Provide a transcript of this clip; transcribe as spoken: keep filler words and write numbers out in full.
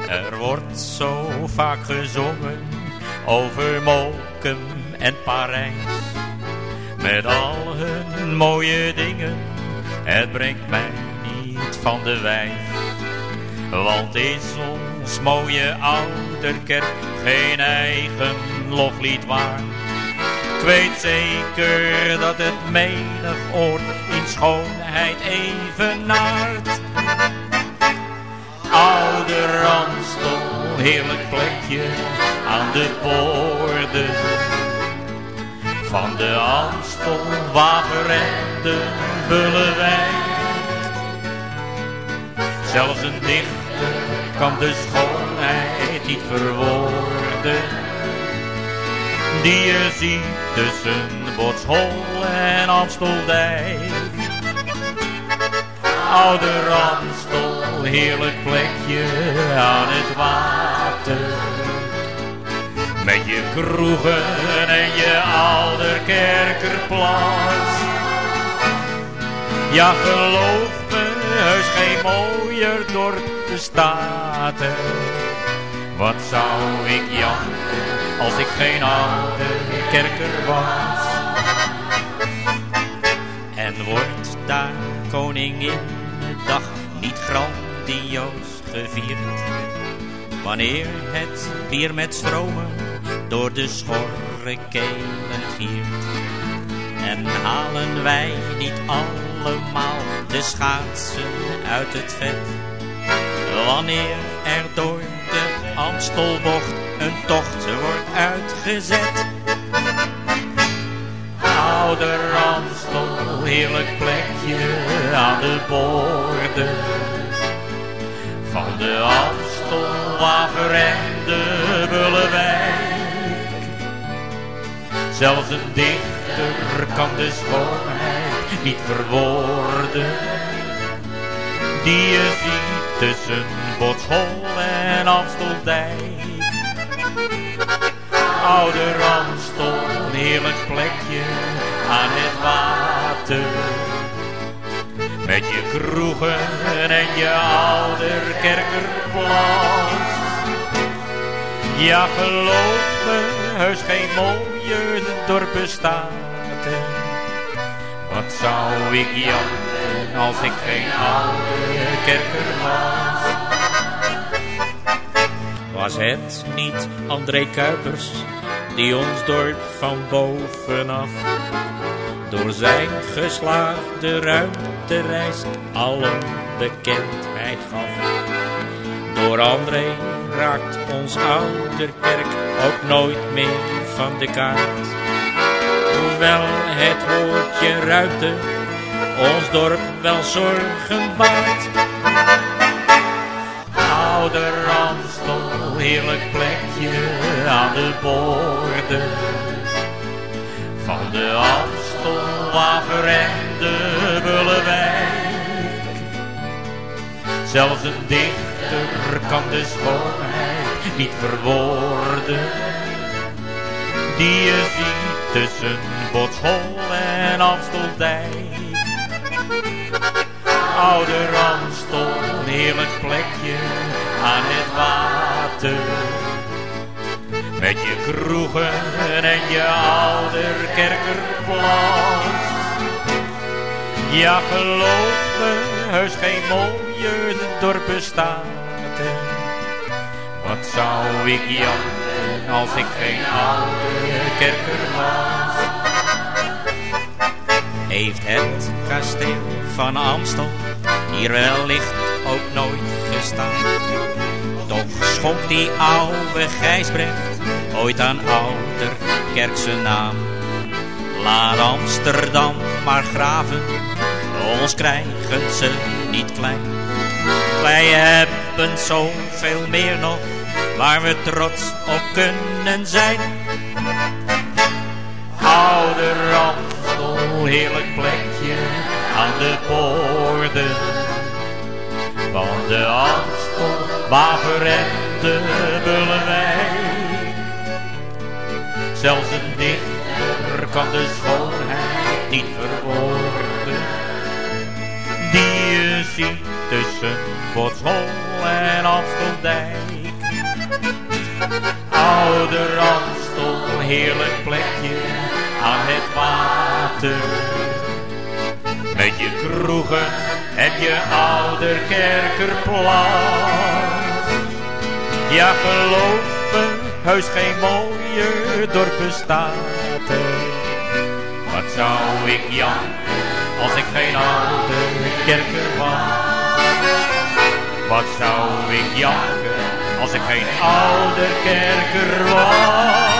Er wordt zo vaak gezongen over Mokum en Parijs. Met al hun mooie dingen, het brengt mij niet van de wijs. Want is ons mooie Ouderkerk geen eigen loflied waard? Ik weet zeker dat het menig oord in schoonheid evenaart. Oude Ramstel, heerlijk plekje aan de poorten van de Amstel, Waver en de Bullewijn. Zelfs een dichter kan de schoonheid niet verwoorden die je ziet tussen Botshol en Amsteldijk. Oude Ramstel, heerlijk plekje aan het water, met je kroegen en je Ouderkerkerplas. Ja, geloof me, heus geen mooier dorp bestaat er. Wat zou ik janken als ik geen Ouderkerker was? En wordt daar Koninginnedag niet grandioos gevierd, wanneer het bier met stromen door de schorre kelen giert? En halen wij niet allemaal de schaatsen uit het vet, wanneer er door de Amstelbocht een tocht wordt uitgezet? Oude Ramstel, heerlijk plekje aan de boorden van de Amstel, Waver en de Bullewijk. Zelfs een dichter kan de schoonheid niet verwoorden die je ziet tussen Botshol en Amsteldijk. Oude Ramstel, heerlijk plekje aan het water, met je kroegen en je Ouderkerkerplas. Ja, geloof me, heus geen mooier dorp bestaat er. Wat zou ik janken als ik geen Ouderkerker was? Was het niet André Kuipers die ons dorp van bovenaf door zijn geslaagde ruimtereis allen bekendheid gaf? Door André raakt ons Ouderkerk ook nooit meer van de kaart, hoewel het woordje ruimte ons dorp wel zorgen baart. Oude Ramstel, heerlijk plekje aan de boorden van de Amstel, Waver en de Bullewijk. Zelfs een dichter kan de schoonheid niet verwoorden die je ziet tussen Botshol en Amsteldijk. Oude Ramstel, heerlijk plekje aan het water, met je kroegen en je Ouderkerkerplas. Ja, geloof me, heus geen mooier dorp bestaat er. Wat zou ik janken als ik geen Ouderkerker was? Heeft het kasteel van Amstel hier wellicht ook nooit gestaan? Toch schonk die oude Gijsbrecht ooit aan Ouderkerk zijn naam. Laat Amsterdam maar graven, ons krijgen ze niet klein. Wij hebben zoveel meer nog waar we trots op kunnen zijn. Oude Ramstel, heerlijk plekje aan de poorten van de Amstel, Waver en de Bullewijk. Zelfs een dichter kan de schoonheid niet verwoorden die je ziet tussen Botshol en Amsteldijk. Oude Amstel, heerlijk plekje aan het water. Met je kroegen en je Ouderkerkerplas. Ja, geloof me, heus geen mooier dorp bestaat er. Wat zou ik janken als ik geen Ouderkerker was? Wat zou ik janken als ik geen Ouderkerker was?